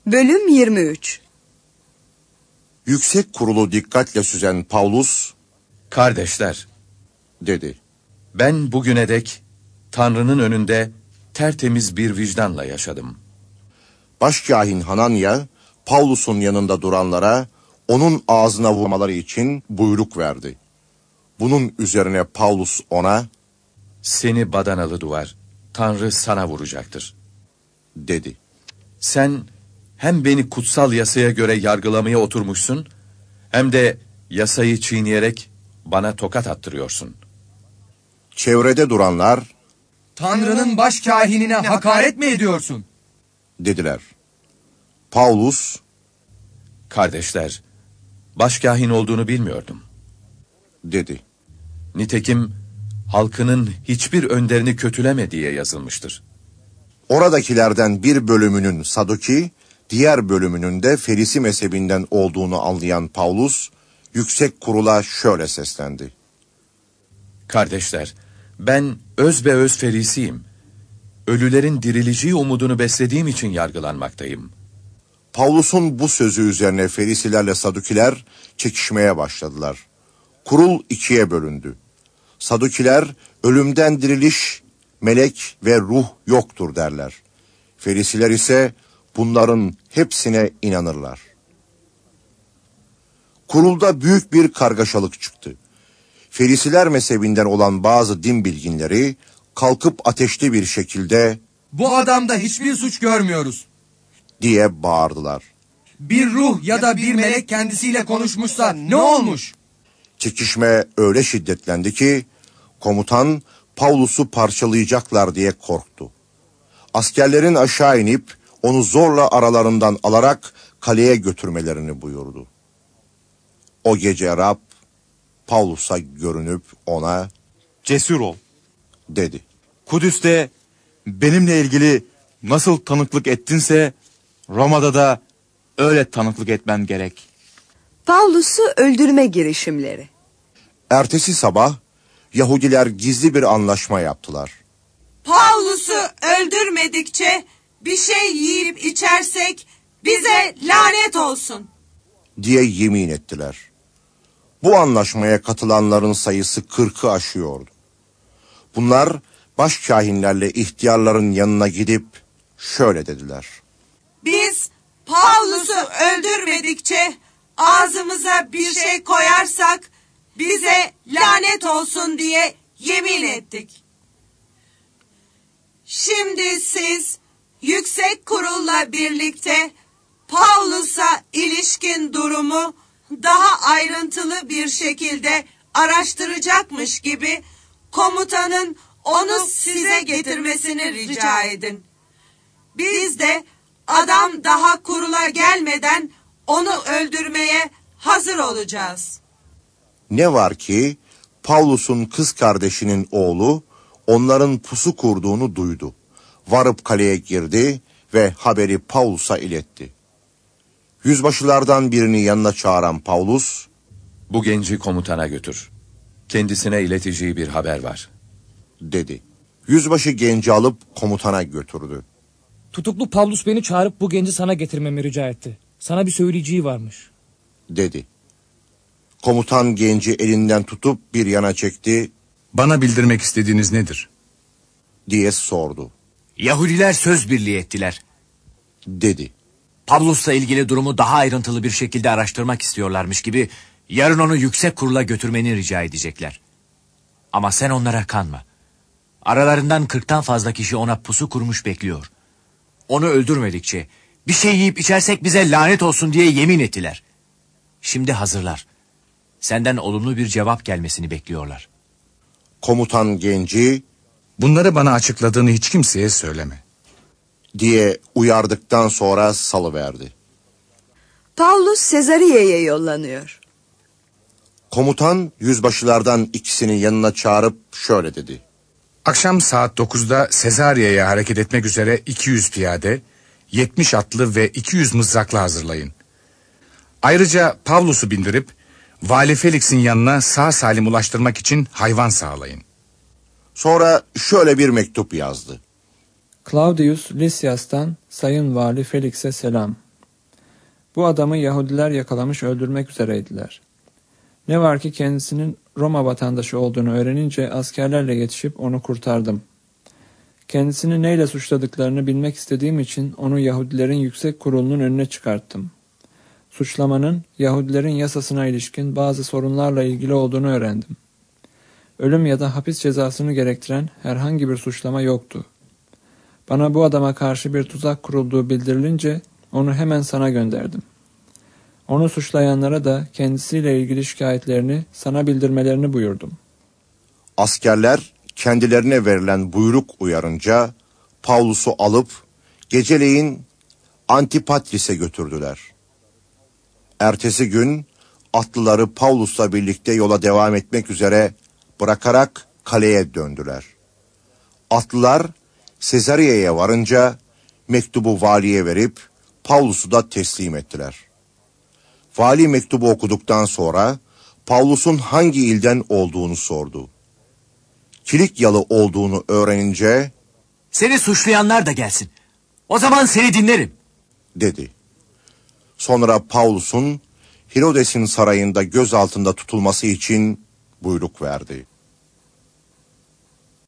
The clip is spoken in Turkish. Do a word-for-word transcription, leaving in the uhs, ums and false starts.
Bölüm yirmi üç. Yüksek kurulu dikkatle süzen Pavlus, "Kardeşler," dedi. "ben bugüne dek Tanrı'nın önünde tertemiz bir vicdanla yaşadım." Başkâhin Hananya, Pavlus'un yanında duranlara onun ağzına vurmaları için buyruk verdi. Bunun üzerine Pavlus ona, "Seni badanalı duvar, Tanrı sana vuracaktır," dedi. "Sen hem beni kutsal yasaya göre yargılamaya oturmuşsun, hem de yasayı çiğneyerek bana tokat attırıyorsun." Çevrede duranlar, "Tanrı'nın başkâhinine hakaret mi ediyorsun?" dediler. Pavlus, "Kardeşler, başkâhin olduğunu bilmiyordum. dedi. Nitekim halkının hiçbir önderini kötüleme diye yazılmıştır." Oradakilerden bir bölümünün Saduki, diğer bölümünün de Ferisi mezhebinden olduğunu anlayan Pavlus, yüksek kurula şöyle seslendi. "Kardeşler, ben öz be öz Ferisiyim. Ölülerin dirileceği umudunu beslediğim için yargılanmaktayım." Pavlus'un bu sözü üzerine Ferisilerle Sadukiler çekişmeye başladılar. Kurul ikiye bölündü. Sadukiler, ölümden diriliş, melek ve ruh yoktur derler. Ferisiler ise bunların hepsine inanırlar. Kurulda büyük bir kargaşalık çıktı. Ferisiler mezhebinden olan bazı din bilginleri kalkıp ateşli bir şekilde "Bu adamda hiçbir suç görmüyoruz" diye bağırdılar. "Bir ruh ya da bir melek kendisiyle konuşmuşsa ne olmuş?" Çekişme öyle şiddetlendi ki komutan Pavlus'u parçalayacaklar diye korktu. Askerlerin aşağı inip onu zorla aralarından alarak kaleye götürmelerini buyurdu. O gece Rab Pavlus'a görünüp ona "Cesur ol," dedi. "Kudüs'te benimle ilgili nasıl tanıklık ettinse Roma'da da öyle tanıklık etmen gerek." Pavlus'u öldürme girişimleri. Ertesi sabah Yahudiler gizli bir anlaşma yaptılar. "Pavlus'u öldürmedikçe bir şey yiyip içersek bize lanet olsun" diye yemin ettiler. Bu anlaşmaya katılanların sayısı kırkı aşıyordu. Bunlar başkâhinlerle ihtiyarların yanına gidip şöyle dediler. "Biz Pavlus'u öldürmedikçe ağzımıza bir şey koyarsak bize lanet olsun diye yemin ettik. Şimdi siz yüksek kurulla birlikte Pavlus'a ilişkin durumu daha ayrıntılı bir şekilde araştıracakmış gibi komutanın onu size getirmesini rica edin. Biz de adam daha kurula gelmeden onu öldürmeye hazır olacağız." Ne var ki Pavlus'un kız kardeşinin oğlu onların pusu kurduğunu duydu. Varıp kaleye girdi ve haberi Pavlus'a iletti. Yüzbaşılardan birini yanına çağıran Pavlus, "Bu genci komutana götür. Kendisine ileteceği bir haber var," dedi. Yüzbaşı genci alıp komutana götürdü. "Tutuklu Pavlus beni çağırıp bu genci sana getirmemi rica etti. Sana bir söyleyeceği varmış," dedi. Komutan genci elinden tutup bir yana çekti, "Bana bildirmek istediğiniz nedir?" diye sordu. "Yahudiler söz birliği ettiler," dedi. "Pavlus'la ilgili durumu daha ayrıntılı bir şekilde araştırmak istiyorlarmış gibi yarın onu yüksek kurula götürmeni rica edecekler. Ama sen onlara kanma. Aralarından kırktan fazla kişi ona pusu kurmuş bekliyor. Onu öldürmedikçe bir şey yiyip içersek bize lanet olsun diye yemin ettiler. Şimdi hazırlar. Senden olumlu bir cevap gelmesini bekliyorlar." Komutan genci, "Bunları bana açıkladığını hiç kimseye söyleme," diye uyardıktan sonra salıverdi. Pavlus Sezariye'ye yollanıyor. Komutan yüzbaşılardan ikisini yanına çağırıp şöyle dedi. "Akşam saat dokuzda Sezariye'ye hareket etmek üzere iki yüz piyade, yetmiş atlı ve iki yüz mızraklı hazırlayın. Ayrıca Pavlus'u bindirip Vali Felix'in yanına sağ salim ulaştırmak için hayvan sağlayın." Sonra şöyle bir mektup yazdı. Claudius Lysias'tan Sayın Vali Felix'e selam. Bu adamı Yahudiler yakalamış öldürmek üzereydiler. Ne var ki kendisinin Roma vatandaşı olduğunu öğrenince askerlerle yetişip onu kurtardım. Kendisini neyle suçladıklarını bilmek istediğim için onu Yahudilerin yüksek kurulunun önüne çıkarttım. Suçlamanın Yahudilerin yasasına ilişkin bazı sorunlarla ilgili olduğunu öğrendim. Ölüm ya da hapis cezasını gerektiren herhangi bir suçlama yoktu. Bana bu adama karşı bir tuzak kurulduğu bildirilince onu hemen sana gönderdim. Onu suçlayanlara da kendisiyle ilgili şikayetlerini sana bildirmelerini buyurdum. Askerler kendilerine verilen buyruk uyarınca Pavlus'u alıp geceleyin Antipatris'e götürdüler. Ertesi gün atlıları Pavlus'la birlikte yola devam etmek üzere bırakarak kaleye döndüler. Atlılar Sezariye'ye varınca mektubu valiye verip Pavlus'u da teslim ettiler. Vali mektubu okuduktan sonra Pavlus'un hangi ilden olduğunu sordu. Kilikyalı olduğunu öğrenince Seni suçlayanlar da gelsin. O zaman seni dinlerim, dedi. Sonra Pavlus'un Herodes'in sarayında gözaltında tutulması için buyruk verdi.